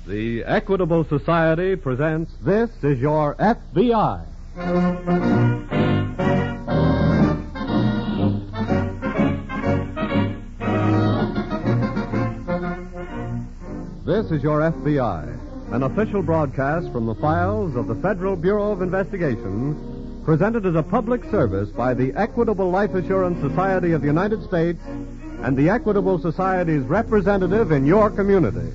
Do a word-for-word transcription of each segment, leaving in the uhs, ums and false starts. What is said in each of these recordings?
The Equitable Society presents This Is Your F B I. This is Your F B I, an official broadcast from the files of the Federal Bureau of Investigation, presented as a public service by the Equitable Life Assurance Society of the United States and the Equitable Society's representative in your community.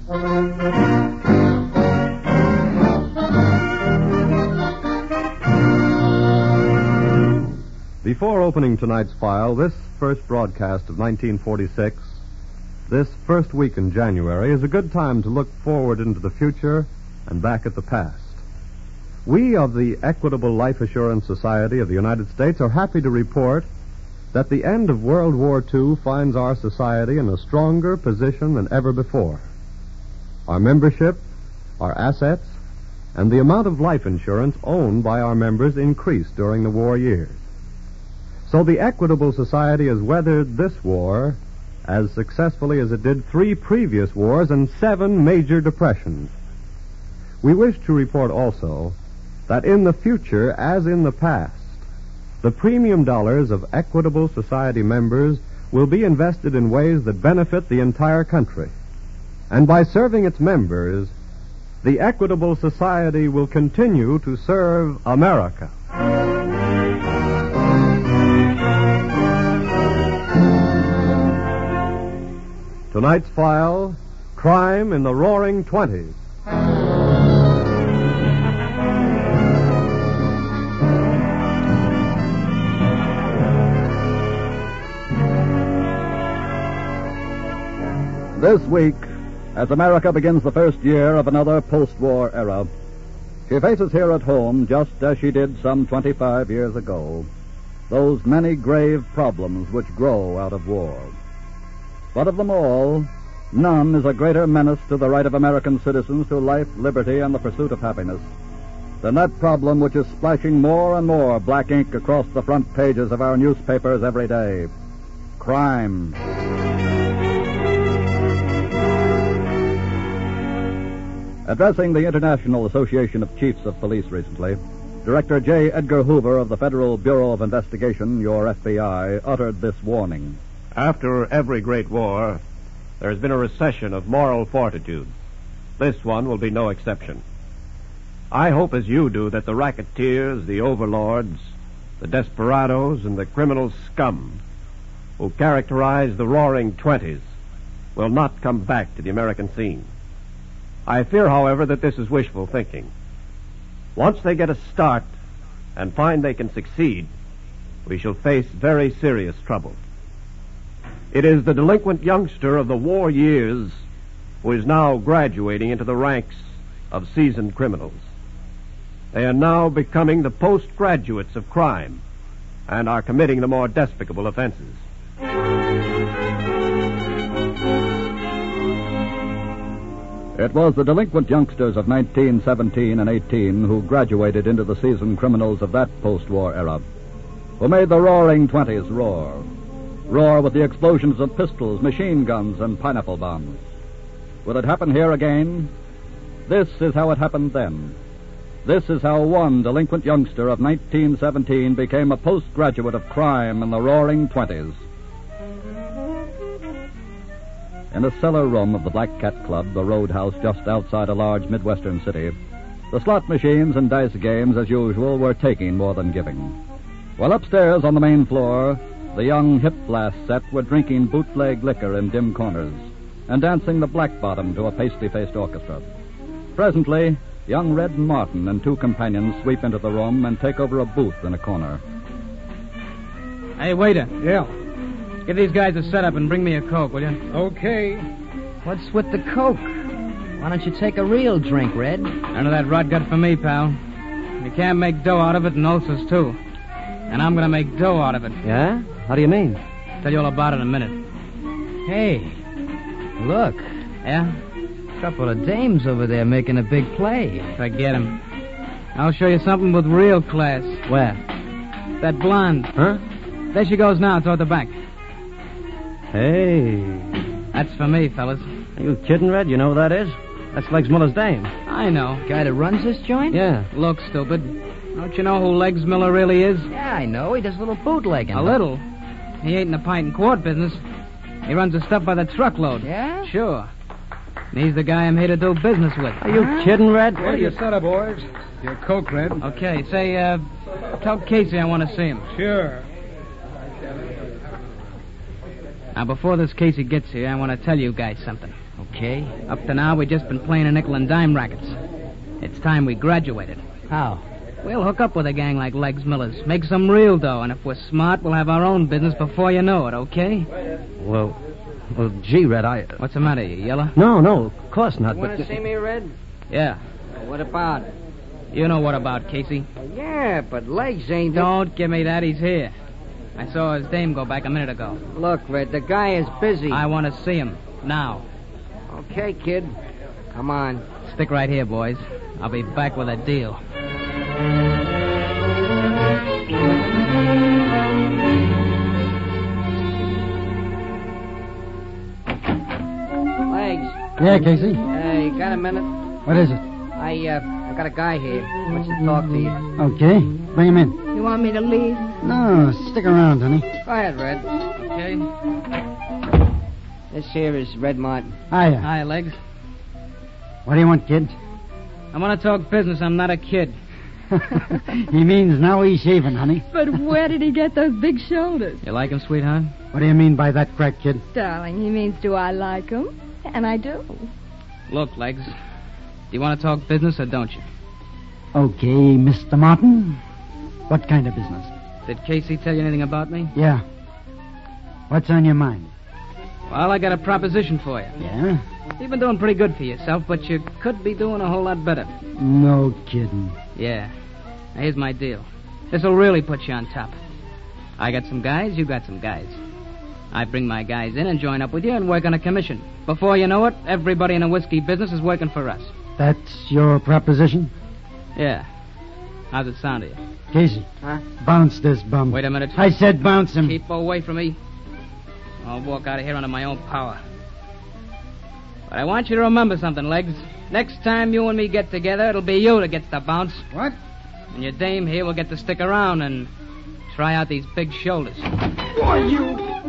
Before opening tonight's file, this first broadcast of nineteen forty-six, this first week in January, is a good time to look forward into the future and back at the past. We of the Equitable Life Assurance Society of the United States are happy to report that the end of World War Two finds our society in a stronger position than ever before. Our membership, our assets, and the amount of life insurance owned by our members increased during the war years. So the Equitable Society has weathered this war as successfully as it did three previous wars and seven major depressions. We wish to report also that in the future, as in the past, the premium dollars of Equitable Society members will be invested in ways that benefit the entire country. And by serving its members, the Equitable Society will continue to serve America. Tonight's file, Crime in the Roaring Twenties. This week, as America begins the first year of another post-war era, she faces here at home, just as she did some twenty-five years ago, those many grave problems which grow out of war. But of them all, none is a greater menace to the right of American citizens to life, liberty, and the pursuit of happiness than that problem which is splashing more and more black ink across the front pages of our newspapers every day: crime. Addressing the International Association of Chiefs of Police recently, Director J. Edgar Hoover of the Federal Bureau of Investigation, your F B I, uttered this warning. After every great war, there has been a recession of moral fortitude. This one will be no exception. I hope, as you do, that the racketeers, the overlords, the desperados, and the criminal scum who characterize the Roaring Twenties will not come back to the American scene. I fear, however, that this is wishful thinking. Once they get a start and find they can succeed, we shall face very serious trouble. It is the delinquent youngster of the war years who is now graduating into the ranks of seasoned criminals. They are now becoming the postgraduates of crime and are committing the more despicable offenses. It was the delinquent youngsters of nineteen seventeen and eighteen who graduated into the seasoned criminals of that post-war era, who made the Roaring Twenties roar. Roar with the explosions of pistols, machine guns, and pineapple bombs. Will it happen here again? This is how it happened then. This is how one delinquent youngster of nineteen seventeen became a postgraduate of crime in the Roaring Twenties. In a cellar room of the Black Cat Club, the roadhouse just outside a large Midwestern city, the slot machines and dice games, as usual, were taking more than giving. While upstairs on the main floor, the young hip blast set were drinking bootleg liquor in dim corners and dancing the black bottom to a pasty-faced orchestra. Presently, young Red Martin and two companions sweep into the room and take over a booth in a corner. Hey, waiter. Yeah. Give these guys a setup and bring me a Coke, will you? Okay. What's with the Coke? Why don't you take a real drink, Red? None of that rot gut for me, pal. You can't make dough out of it and ulcers, too. And I'm going to make dough out of it. Yeah? How do you mean? Tell you all about it in a minute. Hey, look. Yeah? Couple of dames over there making a big play. Forget 'em. I'll show you something with real class. Where? That blonde. Huh? There she goes now, toward the back. Hey. That's for me, fellas. Are you kidding, Red? You know who that is? That's Legs Miller's dame. I know. Guy that runs this joint? Yeah. Look, stupid. Don't you know who Legs Miller really is? Yeah, I know. He does a little bootlegging. A little. He ain't in the pint and quart business. He runs the stuff by the truckload. Yeah? Sure. And he's the guy I'm here to do business with. Are you kidding, Red? What do you set up, boys? Your Coke, Red. Okay, say, uh, tell Casey I want to see him. Sure. Now, before this Casey gets here, I want to tell you guys something. Okay. Up to now, we've just been playing a nickel and dime rackets. It's time we graduated. How? We'll hook up with a gang like Legs Miller's, make some real dough, and if we're smart, we'll have our own business before you know it, okay? Well, well, gee, Red, I... Uh... What's the matter, you yellow? No, no, of course not, You but... want to see me, Red? Yeah. What about? You know what about, Casey? Yeah, but Legs ain't... Don't give me that, he's here. I saw his dame go back a minute ago. Look, Red, the guy is busy. I want to see him, now. Okay, kid. Come on. Stick right here, boys. I'll be back with a deal. Legs. Yeah, Casey. Hey, got a minute? What is it? I, uh, I got a guy here. Wants to talk to you. Okay. Bring him in. You want me to leave? No, stick around, honey. Go ahead, Red. Okay. This here is Red Martin. Hiya. Hi, Legs. What do you want, kid? I want to talk business. I'm not a kid. He means now he's shaving, honey. But where did he get those big shoulders? You like him, sweetheart? What do you mean by that crack, kid? Darling, he means do I like him? And I do. Look, Legs. Do you want to talk business or don't you? Okay, Mister Martin. What kind of business? Did Casey tell you anything about me? Yeah. What's on your mind? Well, I got a proposition for you. Yeah? You've been doing pretty good for yourself, but you could be doing a whole lot better. No kidding. Yeah. Now, here's my deal. This'll really put you on top. I got some guys, you got some guys. I bring my guys in and join up with you and work on a commission. Before you know it, everybody in the whiskey business is working for us. That's your proposition? Yeah. How's it sound to you? Casey. Huh? Bounce this bum. Wait a minute. I said bounce him. Keep away from me. I'll walk out of here under my own power. But I want you to remember something, Legs. Next time you and me get together, it'll be you that gets the bounce. What? And your dame here will get to stick around and try out these big shoulders. Why, you...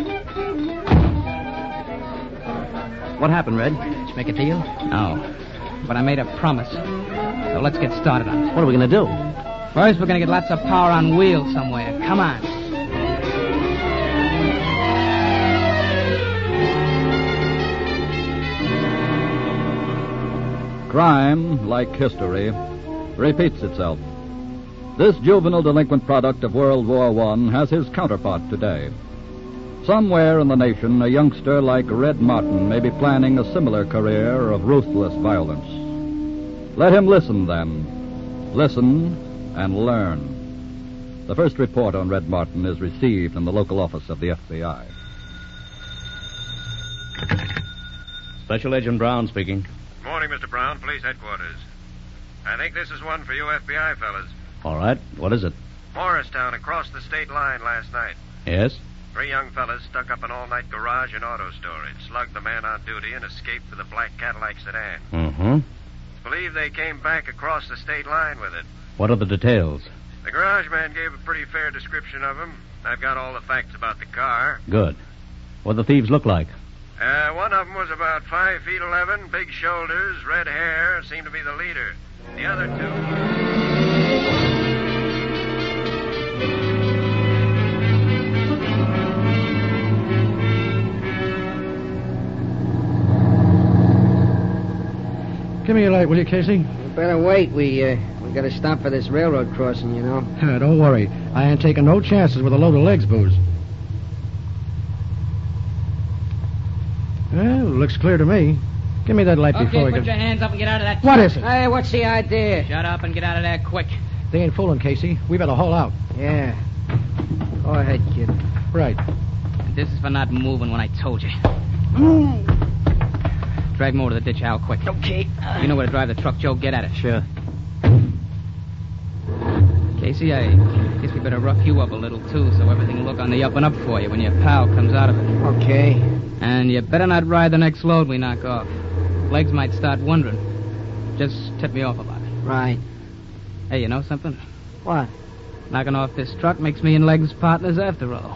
What happened, Red? Did you make a deal? No. But I made a promise. So let's get started on it. What are we going to do? First, we're going to get lots of power on wheels somewhere. Come on. Crime, like history, repeats itself. This juvenile delinquent product of World War One has his counterpart today. Somewhere in the nation, a youngster like Red Martin may be planning a similar career of ruthless violence. Let him listen, then. Listen and learn. The first report on Red Martin is received in the local office of the F B I. Special Agent Brown speaking. Morning, Mister Brown, police headquarters. I think this is one for you F B I fellas. All right. What is it? Morristown across the state line last night. Yes? Three young fellas stuck up an all-night garage and auto storage, slugged the man on duty, and escaped with a black Cadillac sedan. Mm-hmm. It's believed they came back across the state line with it. What are the details? The garage man gave a pretty fair description of him. I've got all the facts about the car. Good. What do the thieves look like? Uh, one of them was about five feet eleven, big shoulders, red hair, seemed to be the leader. The other two... Give me a light, will you, Casey? You better wait. We, uh, we gotta stop for this railroad crossing, you know. Don't worry. I ain't taking no chances with a load of legs booze. Well, looks clear to me. Give me that light Okay, before we put get... your hands up and get out of that... What is it? Hey, what's the idea? Shut up and get out of there quick. They ain't fooling, Casey. We better haul out. Yeah. Go ahead, kid. Right. And this is for not moving when I told you. Drag him over to the ditch, Al, quick. Okay. You know where to drive the truck, Joe. Get at it. Sure. Casey, I guess we better rough you up a little, too, so everything will look on the up and up for you when your pal comes out of it. Okay. And you better not ride the next load we knock off. Legs might start wondering. Just tip me off about it. Right. Hey, you know something? What? Knocking off this truck makes me and Legs partners after all.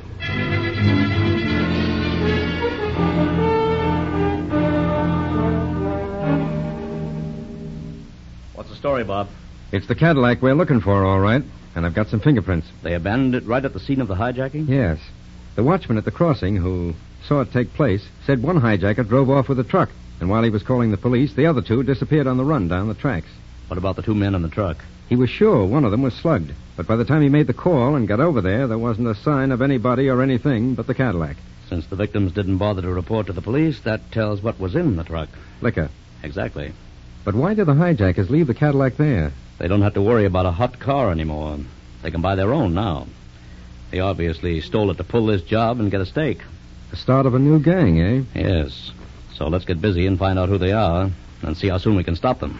What's the story, Bob? It's the Cadillac we're looking for, all right. And I've got some fingerprints. They abandoned it right at the scene of the hijacking? Yes. The watchman at the crossing who saw it take place said one hijacker drove off with a truck. And while he was calling the police, the other two disappeared on the run down the tracks. What about the two men in the truck? He was sure one of them was slugged. But by the time he made the call and got over there, there wasn't a sign of anybody or anything but the Cadillac. Since the victims didn't bother to report to the police, that tells what was in the truck. Liquor. Exactly. But why did the hijackers leave the Cadillac there? They don't have to worry about a hot car anymore. They can buy their own now. They obviously stole it to pull this job and get a stake. The start of a new gang, eh? Yes. So let's get busy and find out who they are and see how soon we can stop them.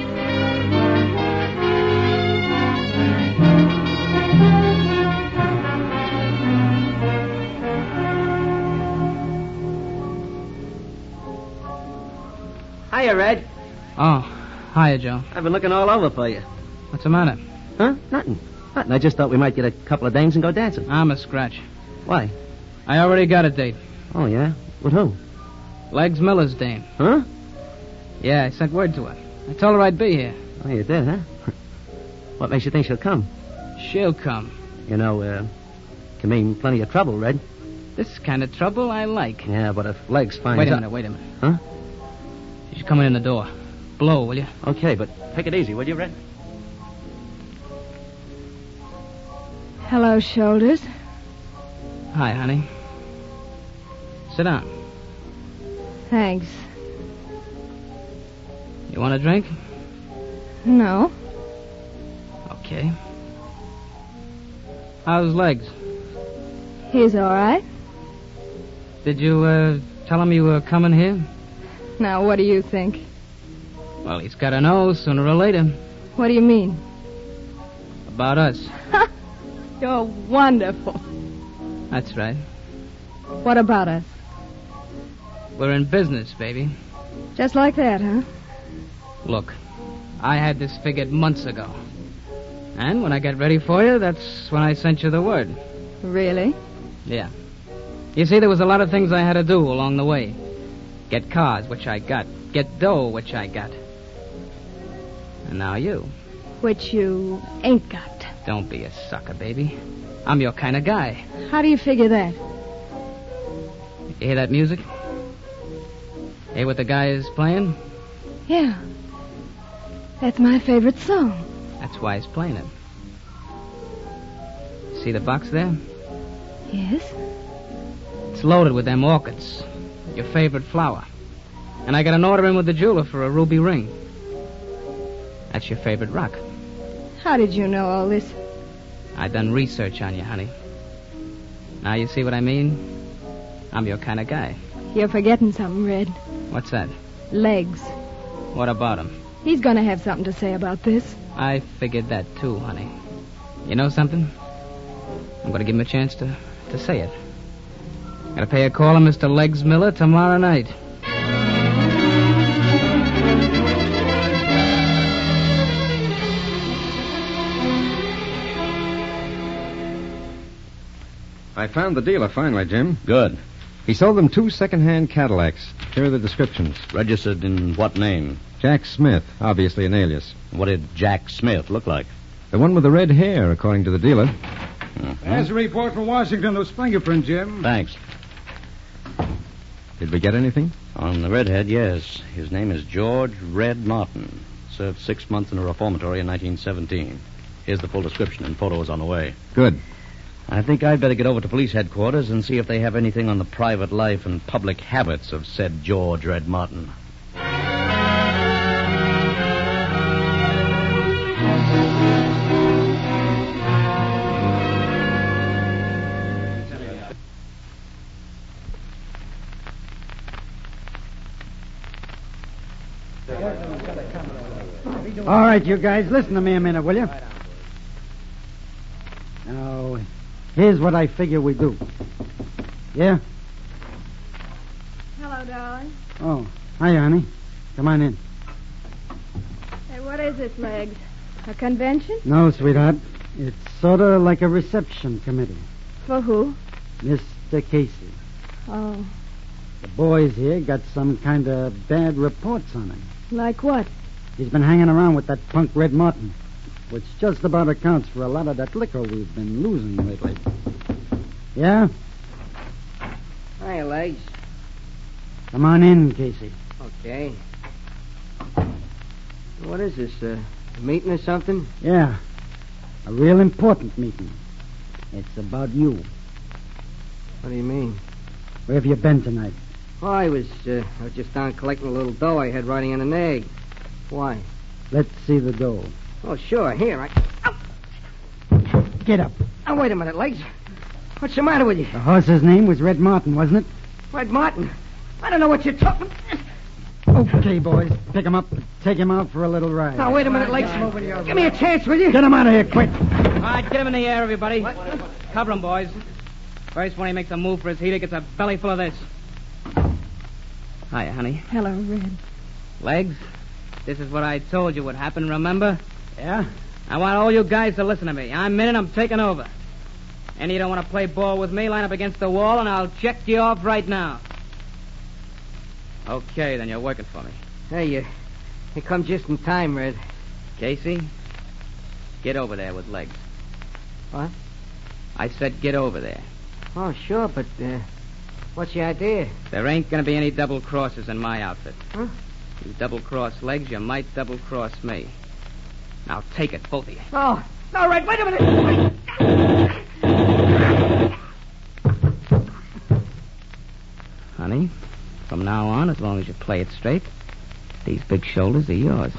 Hiya, Red. Oh, hiya, Joe. I've been looking all over for you. What's the matter? Huh? Nothing. Nothing. I just thought we might get a couple of dames and go dancing. I'm a scratch. Why? I already got a date. Oh, yeah? With who? Legs Miller's dame. Huh? Yeah, I sent word to her. I told her I'd be here. Oh, you did, huh? What makes you think she'll come? She'll come. You know, uh, can mean plenty of trouble, Red. This kind of trouble I like. Yeah, but if Legs finds Wait a out... minute, wait a minute. Huh? She's coming in the door. Blow, will you? Okay, but take it easy, will you, Red? Hello, Shoulders. Hi, honey. Sit down. Thanks. You want a drink? No. Okay. How's Legs? He's all right. Did you, uh, tell him you were coming here? Now, what do you think? Well, he's got to know sooner or later. What do you mean? About us. You're wonderful. That's right. What about us? We're in business, baby. Just like that, huh? Look, I had this figured months ago. And when I got ready for you, that's when I sent you the word. Really? Yeah. You see, there was a lot of things I had to do along the way. Get cars, which I got. Get dough, which I got. And now you. Which you ain't got. Don't be a sucker, baby. I'm your kind of guy. How do you figure that? You hear that music? Hear what the guy is playing? Yeah. That's my favorite song. That's why he's playing it. See the box there? Yes? It's loaded with them orchids. Your favorite flower. And I got an order in with the jeweler for a ruby ring. That's your favorite rock. How did you know all this? I done research on you, honey. Now you see what I mean? I'm your kind of guy. You're forgetting something, Red. What's that? Legs. What about him? He's gonna have something to say about this. I figured that too, honey. You know something? I'm gonna give him a chance to, to say it. Gotta pay a call on Mister Legs Miller tomorrow night. I found the dealer finally, Jim. Good. He sold them two second-hand Cadillacs. Here are the descriptions. Registered in what name? Jack Smith, obviously an alias. What did Jack Smith look like? The one with the red hair, according to the dealer. Uh-huh. There's a report from Washington. Those fingerprints, Jim. Thanks. Did we get anything? On the redhead, yes. His name is George Red Martin. Served six months in a reformatory in nineteen seventeen. Here's the full description, and photos on the way. Good. I think I'd better get over to police headquarters and see if they have anything on the private life and public habits of said George Red Martin. All right, you guys, listen to me a minute, will you? Now, here's what I figure we do. Yeah? Hello, darling. Oh, hi, honey. Come on in. What is this, Legs? A convention? No, sweetheart. It's sort of like a reception committee. For who? Mister Casey. Oh, The boys here got some kind of bad reports on him. like what? He's been hanging around with that punk Red Martin, which just about accounts for a lot of that liquor we've been losing lately. Yeah? Hiya, Legs. Come on in, Casey. Okay. What is this, uh, a meeting or something? Yeah. A real important meeting. It's about you. What do you mean? Where have you been tonight? Oh, I was, uh, I was just down collecting a little dough I had riding on an egg. Why? Let's see the dough. Oh, sure. Here, I... Get up. Oh, wait a minute, Legs. What's the matter with you? The horse's name was Red Martin, wasn't it? Red Martin? I don't know what you're talking... Okay, boys. Pick him up. Take him out for a little ride. Now, wait a minute, Legs. Give me a chance, will you? Get him out of here, quick. All right, get him in the air, everybody. Cover him, boys. First one he makes a move for his heater gets a belly full of this. Hiya, honey. Hello, Red. Legs, this is what I told you would happen, remember? Yeah? I want all you guys to listen to me. I'm in and I'm taking over. Any of you don't want to play ball with me, line up against the wall, and I'll check you off right now. Okay, then you're working for me. Hey, you, you come just in time, Red. Casey, get over there with Legs. What? I said get over there. Oh, sure, but, uh, what's your idea? There ain't going to be any double crosses in my outfit. Huh? You double-cross Legs, you might double-cross me. Now take it, both of you. Oh, no, Red, wait a minute. Honey, from now on, as long as you play it straight, these big shoulders are yours.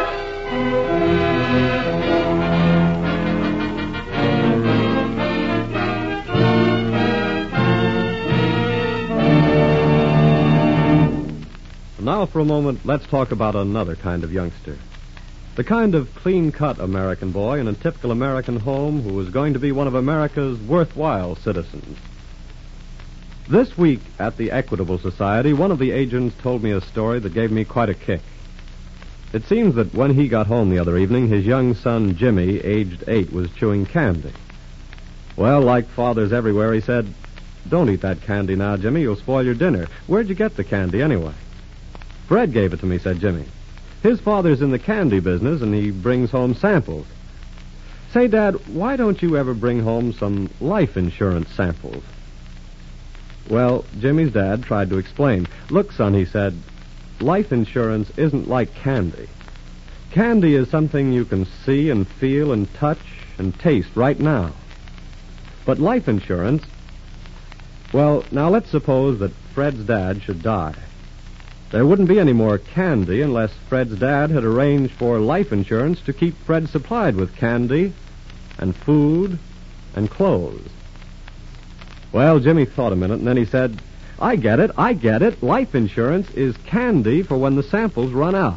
Now, for a moment, let's talk about another kind of youngster. The kind of clean-cut American boy in a typical American home who is going to be one of America's worthwhile citizens. This week at the Equitable Society, one of the agents told me a story that gave me quite a kick. It seems that when he got home the other evening, his young son, Jimmy, aged eight, was chewing candy. Well, like fathers everywhere, he said, "Don't eat that candy now, Jimmy. You'll spoil your dinner. Where'd you get the candy anyway?" "Fred gave it to me," said Jimmy. "His father's in the candy business, and he brings home samples." "Say, Dad, why don't you ever bring home some life insurance samples?" Well, Jimmy's dad tried to explain. "Look, son," he said, "life insurance isn't like candy. Candy is something you can see and feel and touch and taste right now. But life insurance... Well, now let's suppose that Fred's dad should die. There wouldn't be any more candy unless Fred's dad had arranged for life insurance to keep Fred supplied with candy and food and clothes." Well, Jimmy thought a minute, and then he said, "I get it, I get it. Life insurance is candy for when the samples run out."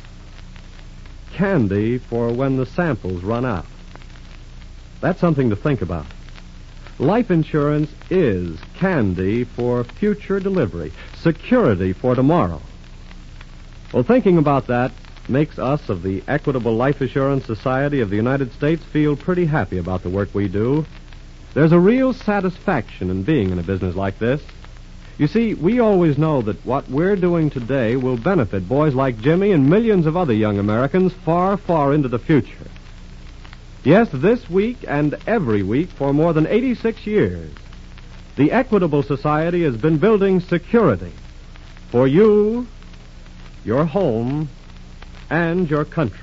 Candy for when the samples run out. That's something to think about. Life insurance is candy for future delivery, security for tomorrow. Well, thinking about that makes us of the Equitable Life Assurance Society of the United States feel pretty happy about the work we do. There's a real satisfaction in being in a business like this. You see, we always know that what we're doing today will benefit boys like Jimmy and millions of other young Americans far, far into the future. Yes, this week and every week for more than eighty-six years, the Equitable Society has been building security for you, your home, and your country.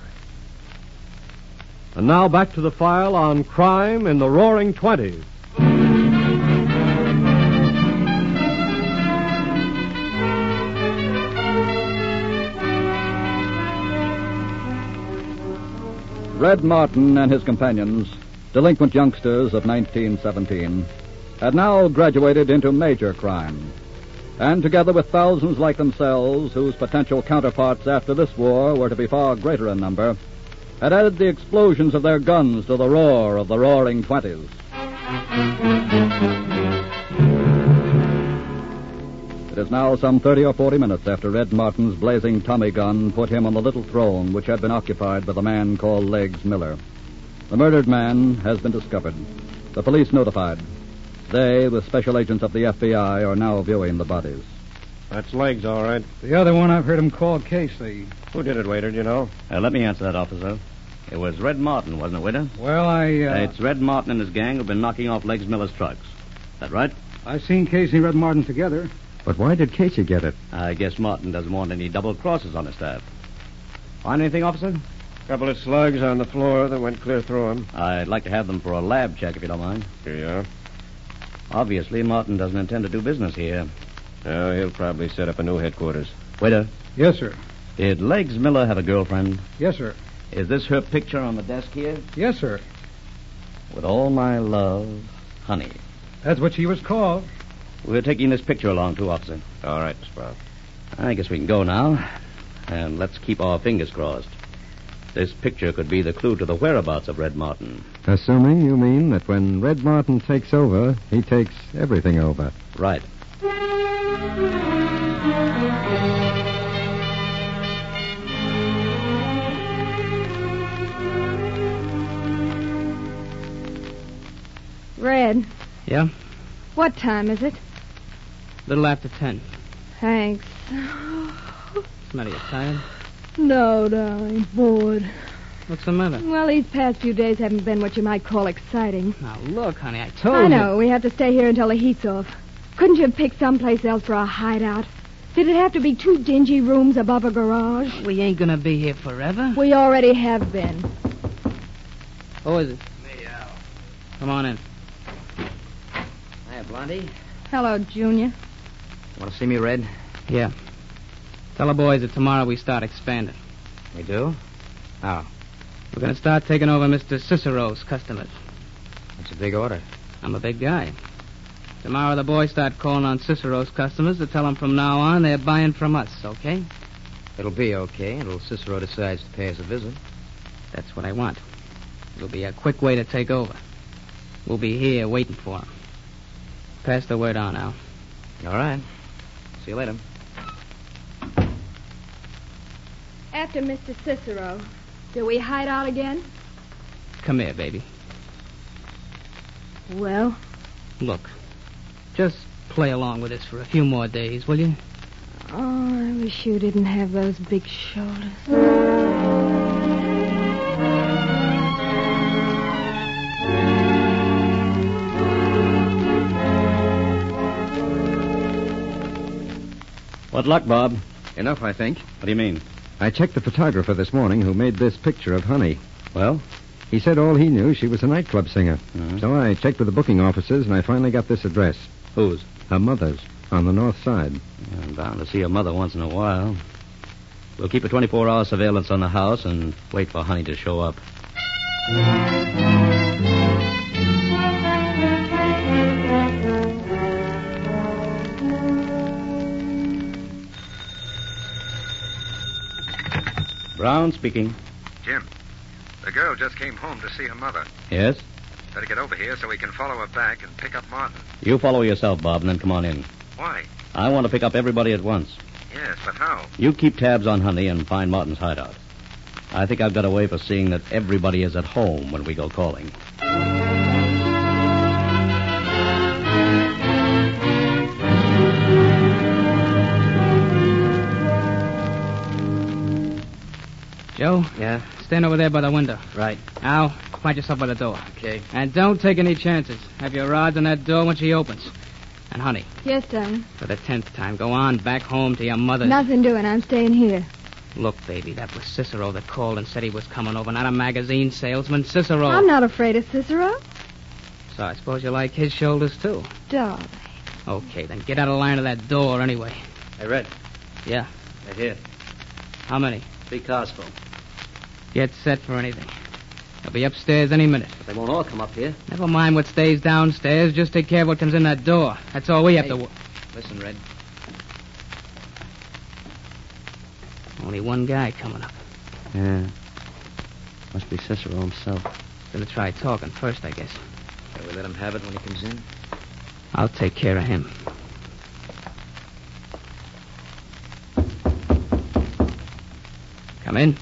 And now back to the file on crime in the Roaring Twenties. Red Martin and his companions, delinquent youngsters of nineteen seventeen, had now graduated into major crime. And together with thousands like themselves, whose potential counterparts after this war were to be far greater in number, had added the explosions of their guns to the roar of the Roaring Twenties. It is now some thirty or forty minutes after Red Martin's blazing Tommy gun put him on the little throne which had been occupied by the man called Legs Miller. The murdered man has been discovered. The police notified. They, with special agents of the F B I, are now viewing the bodies. That's Legs, all right. The other one I've heard him call Casey. Who did it, waiter, do you know? Uh, let me answer that, officer. It was Red Martin, wasn't it, waiter? Well, I, uh... It's Red Martin and his gang who've been knocking off Legs Miller's trucks. That right? I seen Casey and Red Martin together. But why did Casey get it? I guess Martin doesn't want any double crosses on his staff. Find anything, officer? Couple of slugs on the floor that went clear through him. I'd like to have them for a lab check, if you don't mind. Here you are. Obviously, Martin doesn't intend to do business here. No, he'll probably set up a new headquarters. Waiter. Yes, sir. Did Legs Miller have a girlfriend? Yes, sir. Is this her picture on the desk here? Yes, sir. With all my love, Honey. That's what she was called. We're taking this picture along, too, officer. All right, Mister Brown. I guess we can go now. And let's keep our fingers crossed. This picture could be the clue to the whereabouts of Red Martin. Assuming you mean that when Red Martin takes over, he takes everything over. Right. Red, Yeah? what time is it? Little after ten. Thanks. What's the matter, you tired? No, darling, bored. What's the matter? Well, these past few days haven't been what you might call exciting. Now, look, honey, I told I you. know. We have to stay here until the heat's off. Couldn't you have picked someplace else for a hideout? Did it have to be two dingy rooms above a garage? We ain't gonna be here forever. We already have been. Who is it? Me, Al. Come on in. Hiya, Blondie. Hello, Junior. Want to see me, Red? Yeah. Tell the boys that tomorrow we start expanding. We do? How? We're gonna start taking over Mister Cicero's customers. That's a big order. I'm a big guy. Tomorrow the boys start calling on Cicero's customers to tell them from now on they're buying from us, okay? It'll be okay until Cicero decides to pay us a visit. That's what I want. It'll be a quick way to take over. We'll be here waiting for him. Pass the word on, Al. All right. See you later. After Mister Cicero, do we hide out again? Come here, baby. Well? Look, just play along with us for a few more days, will you? Oh, I wish you didn't have those big shoulders. What luck, Bob? Enough, I think. What do you mean? I checked the photographer this morning who made this picture of Honey. Well? He said all he knew, she was a nightclub singer. Uh-huh. So I checked with the booking officers, and I finally got this address. Whose? Her mother's, on the north side. Yeah, I'm bound to see her mother once in a while. We'll keep a twenty-four hour surveillance on the house and wait for Honey to show up. Brown speaking. Jim, the girl just came home to see her mother. Yes? Better get over here so we can follow her back and pick up Martin. You follow yourself, Bob, and then come on in. Why? I want to pick up everybody at once. Yes, but how? You keep tabs on Honey and find Martin's hideout. I think I've got a way for seeing that everybody is at home when we go calling. Joe? Yeah? Stand over there by the window. Right. Al, find yourself by the door. Okay. And don't take any chances. Have your rods on that door when she opens. And, honey, Yes, darling. for the tenth time, go on back home to your mother. Nothing doing. I'm staying here. Look, baby, that was Cicero that called and said he was coming over, not a magazine salesman. Cicero. I'm not afraid of Cicero. So I suppose you like his shoulders, too. Darling. Okay, then get out of line of that door anyway. Hey, Red. Yeah. Right here. How many? Three cars full. Get set for anything. They'll be upstairs any minute. But they won't all come up here. Never mind what stays downstairs. Just take care of what comes in that door. That's all we have Hey, to... Listen, Red. Only one guy coming up. Yeah. Must be Cicero himself. Gonna try talking first, I guess. Shall we let him have it when he comes in? I'll take care of him. Come in.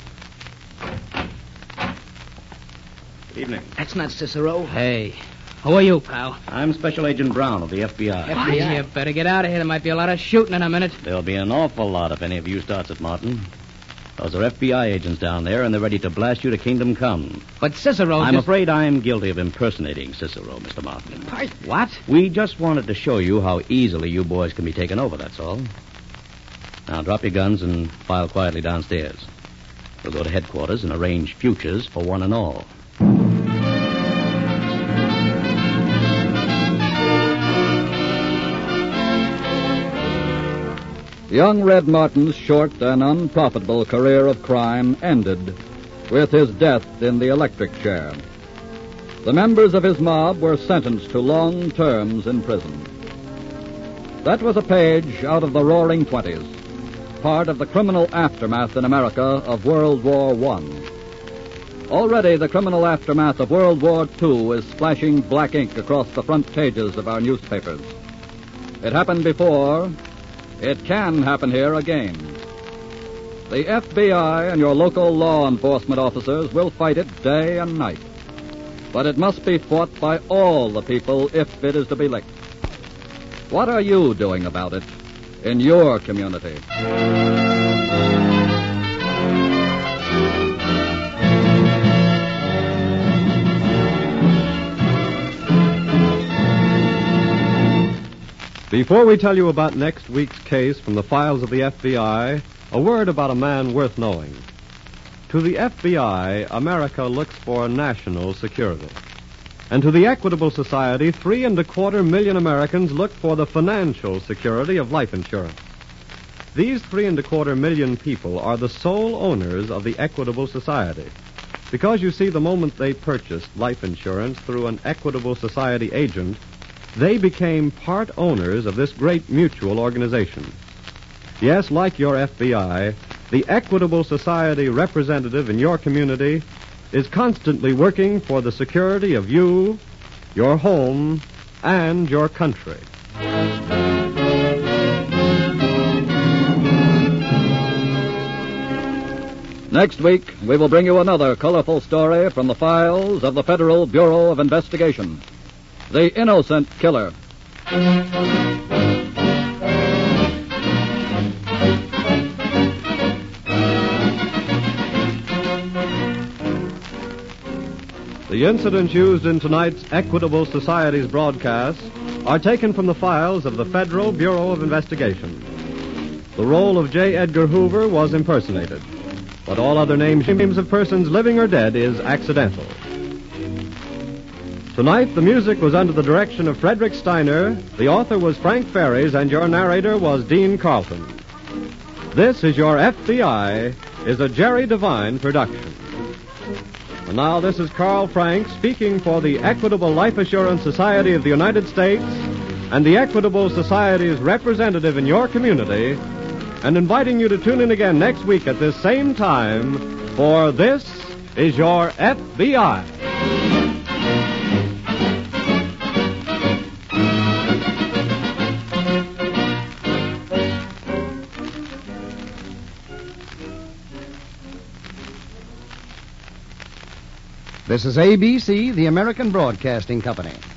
Good evening. That's not Cicero. Hey, who are you, pal? I'm Special Agent Brown of the F B I. F B I? You better get out of here. There might be a lot of shooting in a minute. There'll be an awful lot if any of you starts it, Martin. Those are F B I agents down there, and they're ready to blast you to kingdom come. But Cicero I'm just... afraid I'm guilty of impersonating Cicero, Mister Martin. What? We just wanted to show you how easily you boys can be taken over, that's all. Now, drop your guns and file quietly downstairs. We'll go to headquarters and arrange futures for one and all. Young Red Martin's short and unprofitable career of crime ended with his death in the electric chair. The members of his mob were sentenced to long terms in prison. That was a page out of the Roaring Twenties, part of the criminal aftermath in America of World War One. Already the criminal aftermath of World War Two is splashing black ink across the front pages of our newspapers. It happened before. It can happen here again. The F B I and your local law enforcement officers will fight it day and night. But it must be fought by all the people if it is to be licked. What are you doing about it in your community? Before we tell you about next week's case from the files of the F B I, a word about a man worth knowing. To the F B I, America looks for national security. And to the Equitable Society, three and a quarter million Americans look for the financial security of life insurance. These three and a quarter million people are the sole owners of the Equitable Society. Because, you see, the moment they purchased life insurance through an Equitable Society agent, they became part owners of this great mutual organization. Yes, like your F B I, the Equitable Society representative in your community is constantly working for the security of you, your home, and your country. Next week, we will bring you another colorful story from the files of the Federal Bureau of Investigation. The Innocent Killer. The incidents used in tonight's Equitable Society's broadcast are taken from the files of the Federal Bureau of Investigation. The role of J. Edgar Hoover was impersonated, but all other names names of persons living or dead is accidental. Tonight, the music was under the direction of Frederick Steiner, the author was Frank Ferries, and your narrator was Dean Carlton. This is Your F B I is a Jerry Devine production. And now this is Carl Frank speaking for the Equitable Life Assurance Society of the United States and the Equitable Society's representative in your community, and inviting you to tune in again next week at this same time for This is Your F B I. This is A B C, the American Broadcasting Company.